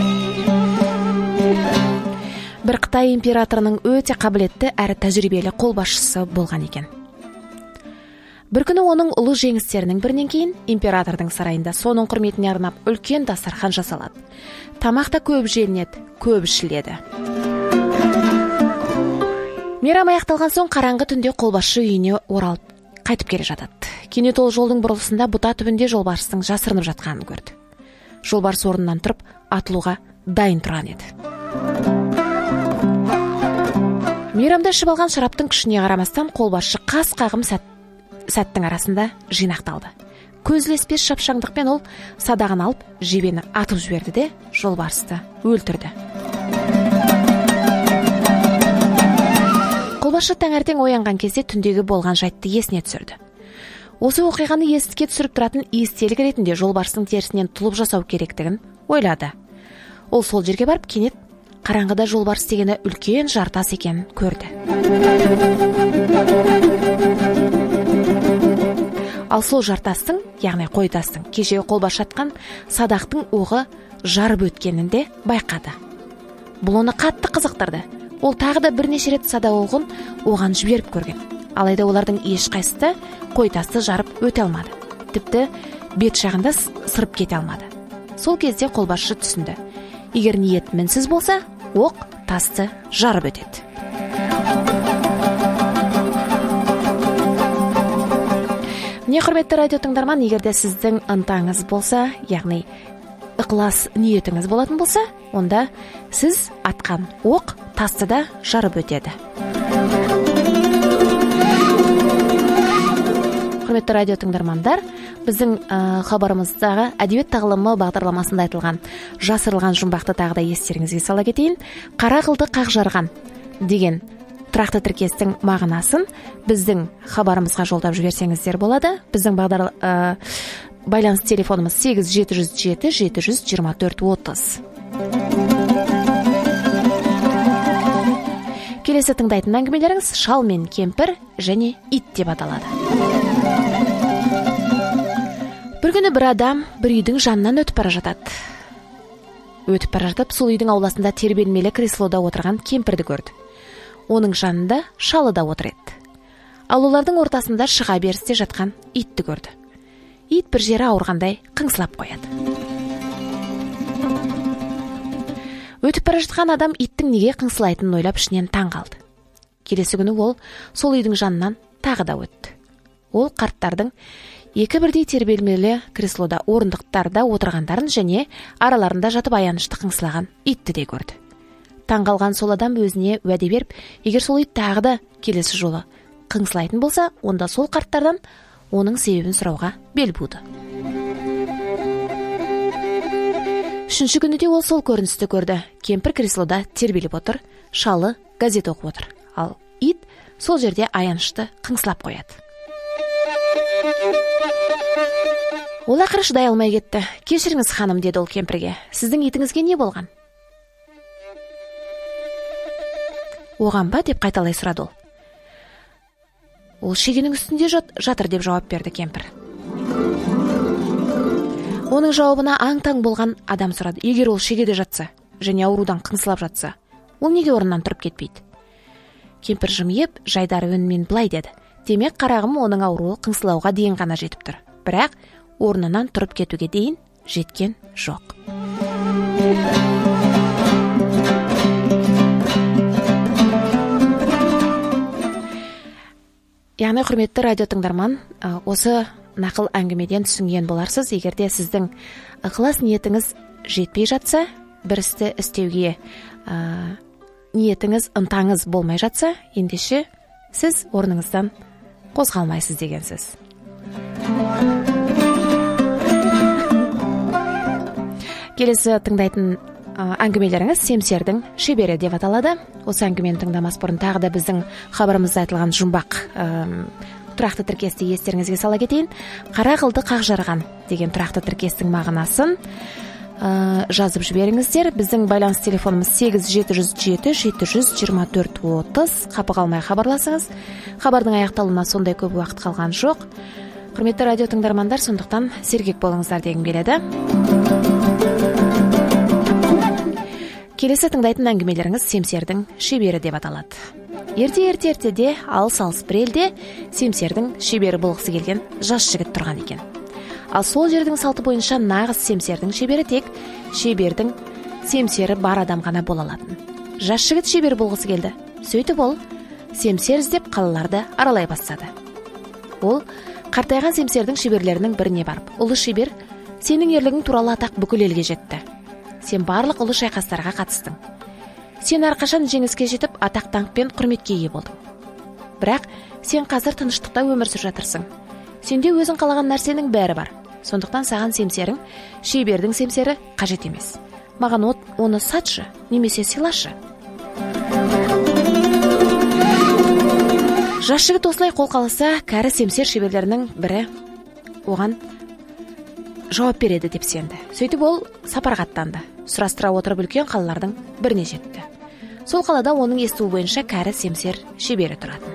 Бір Қытай императорының өте қабілетті әрі тәжірибелі қолбасшысы болған екен. Бір күні оның ұлы жеңістерінің бірінен кейін императордың сарайында соның құрметіне арнап үлкен дастархан жасалады. Тамақта көп желінеді, көп ішіледі. Мейрам аяқталған соң қараңғы түнде қолбасшы үйіне оралып қайтып келе жатады. Кенет ол жолдың бұрылысында бұта түбінде жолбарыстың жасырынып жатқанын көрді. Жолбарыс орнынан тұрып атылуға дайын тұрған еді. Мейрамда ішіп алған шараптың күшіне қарамастан қолбасшы қас қағым сәттің арасында жинақталды. Көзілеспес шапшаңдықпен ол садағын алып жебені атып жіберді де жолбарысты өлтірді. Қолбасшы таңертең оянған кезде түндегі болған жайтты есіне түсірді. Осы оқиғаны еске түсіріп тұратын естелік ретінде жолбарыстың терісінен тұлып жасау керектігін ойлады. Ол сол жерге барып кенет қараңғыда жолбарыс дегені үлкен жартас екенін көрді. Ал сол жартастың, яғни қойтастың кешегі қолбасшы атқан садақтың оғы жарып өткенін де байқады. Бұл оны қатты қызықтырды. Ол тағы да бірнеше рет садақ оғын оған жіберіп көрген. Алайда олардың ешқайсысы қойтасты жарып өте алмады. Тіпті бет жағында сырып кете алмады. Сол кезде қолбасшы түсінді. Егер ниет мінсіз болса, оқ тасты жарып өтеді. Міне, құрметті радио тыңдарман, егерде сіздің ынтаңыз болса, яғни ықылас ниетіңіз болатын болса, онда сіз атқан оқ тасты да жарып өтеді. Құрметті радио тыңдармандар, біздің хабарымыздағы әдебиет тағылымы бағдарламасында айтылған жасырылған жұмбақты тағы да естеріңізге сала кетейін. Қара қылды қақ жарған деген тұрақты тіркестің мағынасын біздің хабарымызға жолдап жіберсеңіздер болады. Біздің байланыс телефонымыз 8707-724-30. Келесі тыңдайтын әңгімелеріңіз шал мен кемпір және ит деп аталады. Бір күні бір адам бір үйдің жанынан өтіп бара жатады. Өтіп бара жатып, сол үйдің ауласында тербелмелі креслода отырған кемпірді көрді. Оның жанында шалы да отыр еді. Ал олардың ортасында шыға берісте жатқан итті көрді. Ит бір жері ауырғандай қыңсылап қояды. Өтіп бара жатқан адам иттің неге қыңсылайтынын ойлап ішінен таң қалды. Келесі күні ол сол үйдің жанынан тағы да өтті. Ол қарттардың екі бірдей тербелмелі креслода орындықтарда отырғандарын және араларында жатып аянышты қыңсылаған итті де көрді. Таң қалған сол адам өзіне уәде беріп, егер сол ит тағы да келесі жолы қыңсылайтын болса, онда сол қарттардан оның себебін сұрауға бел буды. Үшінші күні де ол сол көріністі көрді. Кемпір креслода тербеліп отыр, шалы газет оқып отыр. Ал ит сол жерде аянышты қыңсылап қояды. Ол ақыры шыдай алмай кетті. Кешіріңіз ханым, деді ол кемпірге. Сіздің итіңізге не болған? Оған ба, деп қайталай сұрады ол. Ол шегенің үстінде жатыр, деп жауап берді кемпір. Оның жауабына аң-таң болған адам сұрады: егер ол шегеде жатса және аурудан қыңсылап жатса, ол неге орнынан тұрып кетпейді? Кемпір жымиып, жайдары үнмен былай деді: демек, қарағым, оның ауруы қыңсылауға дейін ғана жетіп тұр, бірақ орнынан тұрып кетуге дейін жеткен жоқ. Яғни, құрметті радио тыңдарман, осы нақыл әңгімеден түсінген боларсыз, егерде сіздің ықылас ниетіңіз жетпей жатса, бір істі істеуге ниетіңіз, ынтаңыз болмай жатса, ендеше сіз орныңыздан қозғалмайсыз деген сөз. Келесі тыңдайтын әңгімелеріңіз семсердің шебері деп аталады. Осы әңгімені тыңдамас бұрын тағы да біздің хабарымызда айтылған жұмбақ тұрақты тіркесті естеріңізге сала кетейін. Қара қылды қақ жарған деген тұрақты тіркестің мағынасын жазып жіберіңіздер. Біздің байланыс телефонымыз 8-707-724-30. Қапы қалмай хабарласыңыз. Хабардың аяқталуына сондай көп уақыт қалған жоқ. Құрметті радио тыңдармандар, сондықтан сергек болыңыздар дегім келеді. Келесі тыңдайтын әңгімелеріңіз семсердің шебері деп аталады. Ерте-ертеде алыс-алыс бір елде семсердің шебері болғысы келген жас жігіт тұрған екен. Ал сол жердің салты бойынша нағыз семсердің шебері тек шебердің семсері бар адам ғана бола алатын. Жас жігіт шебер болғысы келді. Сөйтіп ол семсер іздеп қалаларды аралай бастады. Ол қартайған семсердің шеберлерінің біріне барып: ұлы шебер, сенің ерлігің туралы атақ бүкіл елге жетті. Сен барлық ұлы шайқастарға қатыстың. Сен әрқашан жеңіске жетіп, атақ-даңқпен құрметке ие болдың. Бірақ сен қазір тыныштықта өмір сүріп жатырсың. Сенде өзің қалаған нәрсенің бәрі бар. Сондықтан саған семсерің, шебердің семсері қажет емес. Маған оны сатшы, немесе сыйлашы. Жас жігіт осылай қол қаласа, кәрі семсер шеберлерінің бірі оған жауап береді деп сенді. Сөйтіп ол сапарға аттанды. Сұрастыра отырып үлкен қалалардың біріне жетті. Сол қалада оның естуі бойынша кәрі семсер шебері тұратын.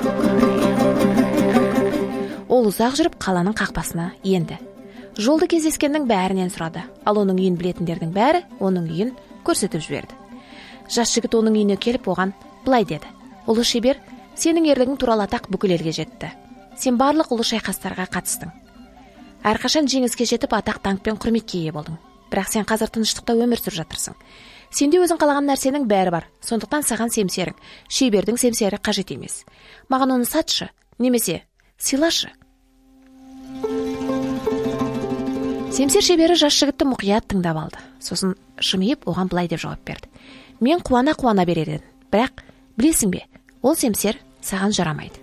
Ол ұзақ жүріп қаланың қақпасына енді. Жолды кездескеннің бәрінен сұрады. Ал оның үйін білетіндердің бәрі оның үйін көрсетіп жіберді. Жас жігіт оның үйіне келіп оған былай деді: ұлы шебер, сенің ерлігің туралы атақ бүкіл елге жетті. Сен барлық ұлы шайқастарға қатыстың. Әрқашан жеңіске жетіп, атақ-даңқпен құрметке ие болдың. Бірақ сен қазір тыныштықта өмір сүріп жатырсың. Сенде өзің қалаған нәрсенің бәрі бар. Сондықтан саған семсерің, шебердің семсері қажет емес. Маған оны сатшы, немесе сыйлашы. Семсер шебері жас жігітті мұқият тыңдап алды. Сосын жымиып оған былай деп жауап берді: мен қуана берер едім. Бірақ білесің бе, ол семсер саған жарамайды.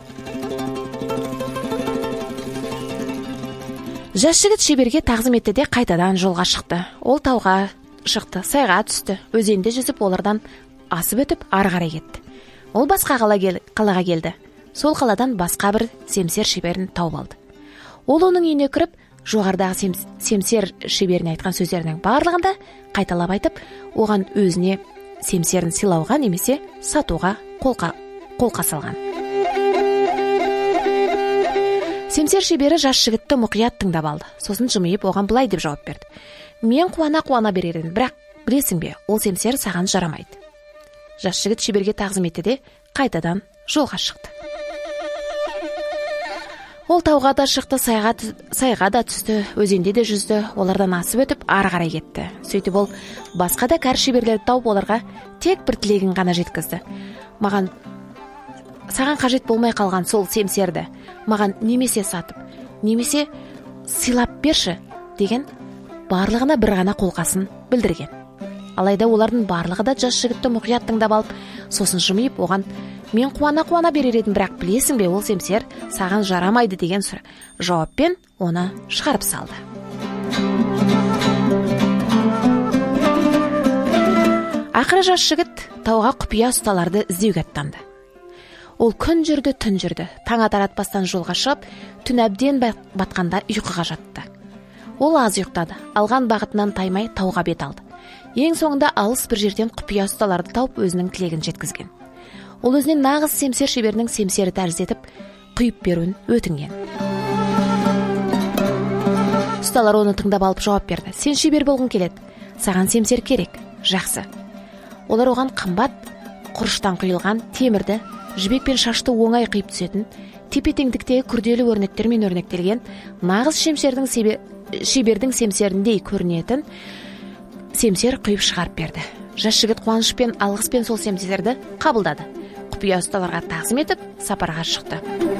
Жас жігіт шеберге тағзым етті де қайтадан жолға шықты. Ол тауға шықты, сайға түсті, өзенде жүзіп, олардан асып өтіп, ары қарай кетті. Ол басқа қалаға келді. Сол қаладан басқа бір семсер шеберін тауып алды. Ол оның үйіне кіріп, жоғарыдағы семсер шеберіне айтқан сөздерінің барлығын да қайталап айтып, оған өзіне семсерін сыйлауға немесе сатуға қолқа салған. Семсер шебері жас жігітті мұқият тыңдап алды. Сосын жымиып оған былай деп жауап берді: мен қуана берер едім, бірақ білесің бе, ол семсер саған жарамайды. Жас жігіт шеберге тағзым етті де қайтадан жолға шықты. Ол тауға да шықты, сайға да түсті, өзенде де жүзді, олардан асып өтіп, ары қарай кетті. Сөйтіп ол басқа да кәрі шеберлерді тауып, оларға тек бір тілегін ғана жеткізді: саған қажет болмай қалған сол семсерді маған немесе сатып, немесе сыйлап берші деген барлығына бір ғана қолқасын білдірген. Алайда олардың барлығы да жас жігітті мұқият тыңдап алып, сосын жымиып оған: мен қуана берер едім, бірақ білесің бе, ол семсер саған жарамайды деген жауаппен оны шығарып салды. Ақыры жас жігіт тауға құпия ұсталарды іздеуге аттанды. Ол күн жүрді, түн жүрді. Таң атаратпастан жолға шығып, түн әбден батқанда ұйқыға жатты. Ол аз ұйықтады, алған бағытынан таймай тауға бет алды. Ең соңында алыс бір жерден құпия ұсталарды тауып өзінің тілегін жеткізген. Ол өзінен нағыз семсер шеберінің семсері тәрізді етіп, құйып беруін өтінген. Ұсталар оны тыңдап алып жауап берді. Сен шебер болғың келеді, саған семсер керек. Жақсы. Олар оған қымбат құрыштан құйылған темірді, жібек пен шашты оңай қиып түсетін, тепе-теңдіктегі күрделі өрнектермен өрнектелген, нағыз шебердің семсеріндей көрінетін семсер құйып шығарып берді. Жас жігіт қуанышпен, алғыспен сол семсерді қабылдады. Құпия ұсталарға тағзым етіп, сапарға шықты.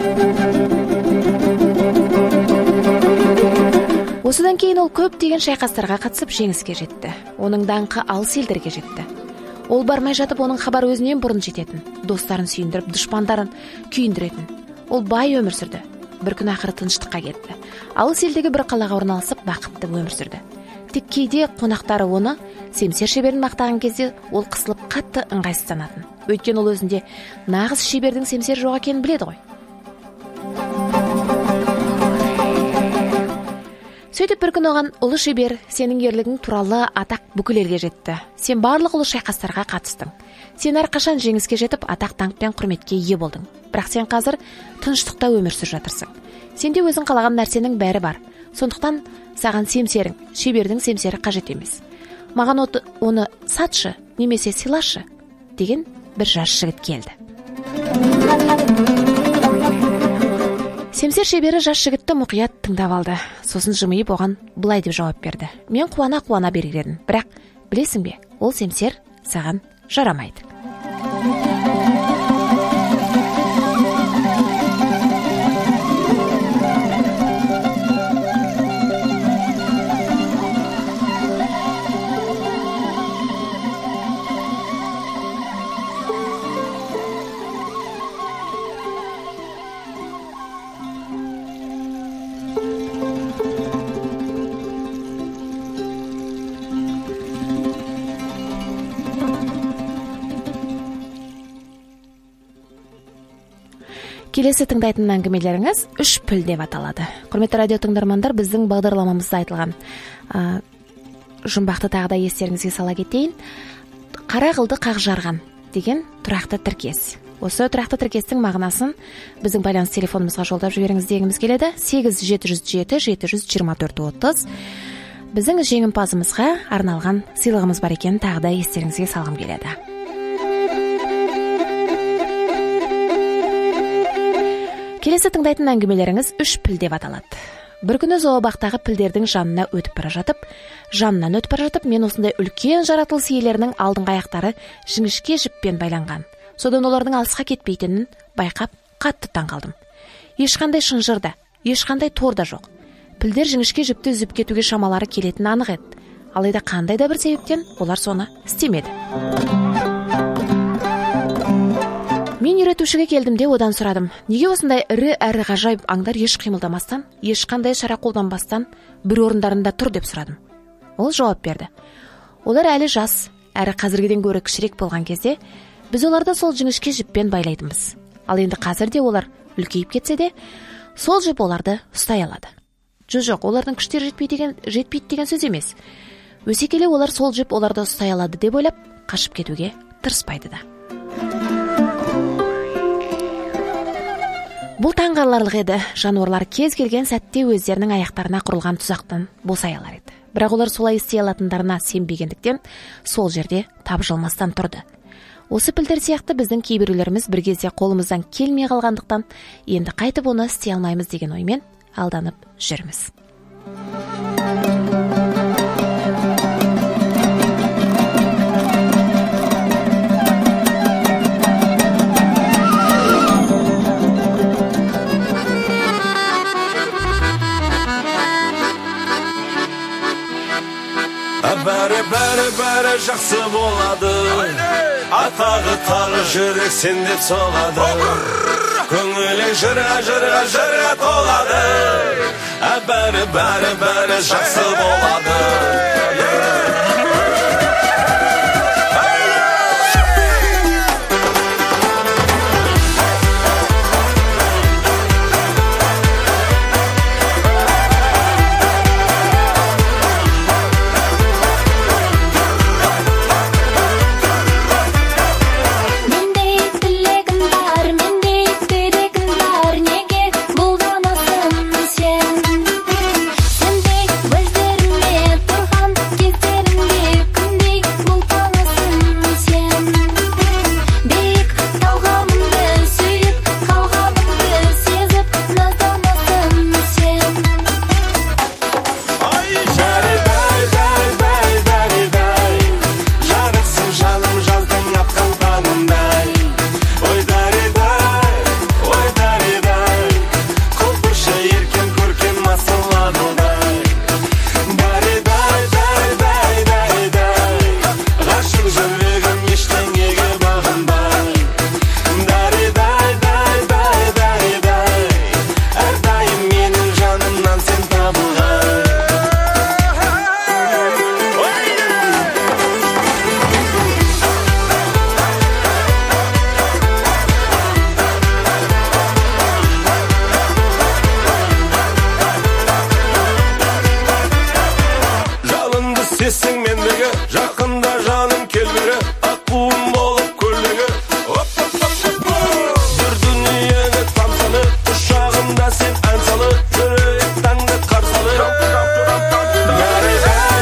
Осыдан кейін ол көптеген шайқастарға қатысып жеңіске жетті. Оның даңқы алыс елдерге жетті. Ол бармай жатып, оның хабар өзінен бұрын жететін. Достарын сүйіндіріп, дұшпандарын күйіндіретін. Ол бай өмір сүрді. Бір күн ақыры тыныштыққа кетті. Алыс елдегі бір қалаға орналасып, бақытты өмір сүрді. Тек кейде қонақтары оны семсер шеберін мақтаған кезде ол қысылып қатты ыңғайсызданатын. Өйткені ол өзінде нағыз шебердің семсер жоқ екенін біледі ғой. Сөйтіп бір күн оған ұлы шебер, сенің ерлігің туралы атақ бүкіл елге жетті. Сен барлық ұлы шайқастарға қатыстың. Сен әрқашан жеңіске жетіп, атақ даңқ пен құрметке ие болдың. Бірақ сен қазір тыныштықта өмір сүріп жатырсың. Сенде өзің қалаған нәрсенің бәрі бар. Сондықтан саған семсерің, шебердің семсері қажет емес. Маған оны сатшы, немесе сыйлашы, деген бір жас жігіт келді. Семсер шебері жас жігітті мұқият тыңдап алды. Сосын жымиып оған былай деп жауап берді. Мен қуана берер едім, бірақ білесің бе, ол семсер саған жарамайды. Келесі тыңдайтын әңгімелеріңіз үш піл деп аталады. Құрметті радио тыңдармандар, біздің бағдарламамызда айтылған жұмбақты тағы да естеріңізге сала кетейін. Қара қылды қақ жарған деген тұрақты тіркес. Осы тұрақты тіркестің мағынасын біздің байланыс телефонымызға жолдап жіберіңіз дегіміз келеді. 8-707-724-30. Біздің жеңімпазымызға арналған сыйлығымыз бар екен, тағы да естеріңізге салғым келеді. Келесі тыңдайтын әңгімелеріңіз үш піл деп аталады. Бір күні зообақтағы пілдердің жанынан өтіп бара жатып, мен осындай үлкен жаратылыс иелерінің алдыңғы аяқтары жіңішке жіппен байланған. Содан олардың алысқа кетпейтінін байқап, қатты таңқалдым. Ешқандай шынжырда, ешқандай торда жоқ. Пілдер жіңішке жіпті үзіп кетуге шамалары келетін анық еді. Алайда қандай да бір себептен олар соны істемеді. Мен үйретушіге келдім де одан сұрадым. Неге осындай ірі әрі ғажайып аңдар еш қимылдамастан, ешқандай шара қолданбастан бір орындарында тұр деп сұрадым. Ол жауап берді. Олар әлі жас, әрі қазіргіден гөрі кішірек болған кезде, біз оларды сол жіңішке жіппен байлайтынбыз. Ал енді қазір де олар үлкейіп кетсе де, сол жіп оларды ұстай алады. Жоқ, олардың күштері жетпейді деген сөз емес. Өсе келе олар сол жіп оларды ұстай алады деп ойлап, қашып кетуге тырыспайды да. Бұл таңғаларлық еді. Жануарлар кез келген сәтте өздерінің аяқтарына құрылған тұзақтан босай алар еді. Бірақ олар солай істей алатындарына сенбегендіктен сол жерде тапжылмастан тұрды. Осы пілдер сияқты біздің кейбіреулеріміз бір кезде қолымыздан келмей қалғандықтан, енді қайтып оны істей алмаймыз деген оймен алданып жүрміз. Бәрі жақсы болады, атағы тағы жүрек сендеп соғады, көңілің жыра толады, бәрі жақсы болады. Сендей келесің мендегі, жақында жаным кел бері, аққуым болып көлдегі. Бір дүниені тамсаны, ұшағымда сен ән салы, жүрек таңды қарсалы. Бәрі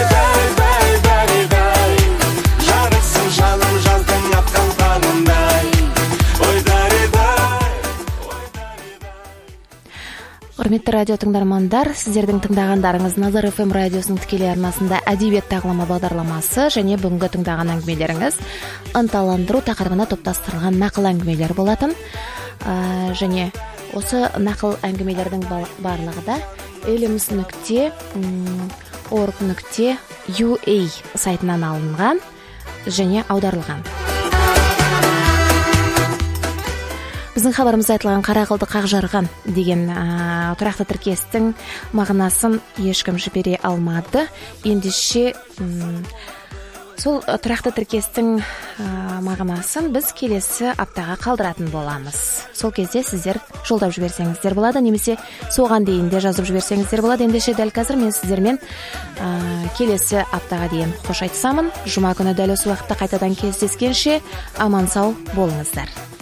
жарықсың жаным жаздың атқан таңындай. Құрметті радио тыңдармандар, сіздердің тыңдағандарыңыз Назар FM радиосының тікелей арнасында әдебиет тағылымы бағдарламасы және бүгінгі тыңдаған әңгімелеріңіз ынталандыру тақырыбына топтастырылған нақыл әңгімелер болатын. Және осы нақыл әңгімелердің барлығы да elims.org.ua сайтынан алынған және аударылған. Біздің хабарымызда айтылған қара қылды қақ жарған деген тұрақты тіркестің мағынасын ешкім жібере алмады. Ендеше сол тұрақты тіркестің мағынасын біз келесі аптаға қалдыратын боламыз. Сол кезде сіздер жолдап жіберсеңіздер болады, немесе соған дейін де жазып жіберсеңіздер болады. Ендеше дәл қазір мен сіздермен келесі аптаға дейін қош айтысамын. Жұма күні дәл осы уақытта қайтадан кездескенше аман сау болыңыздар.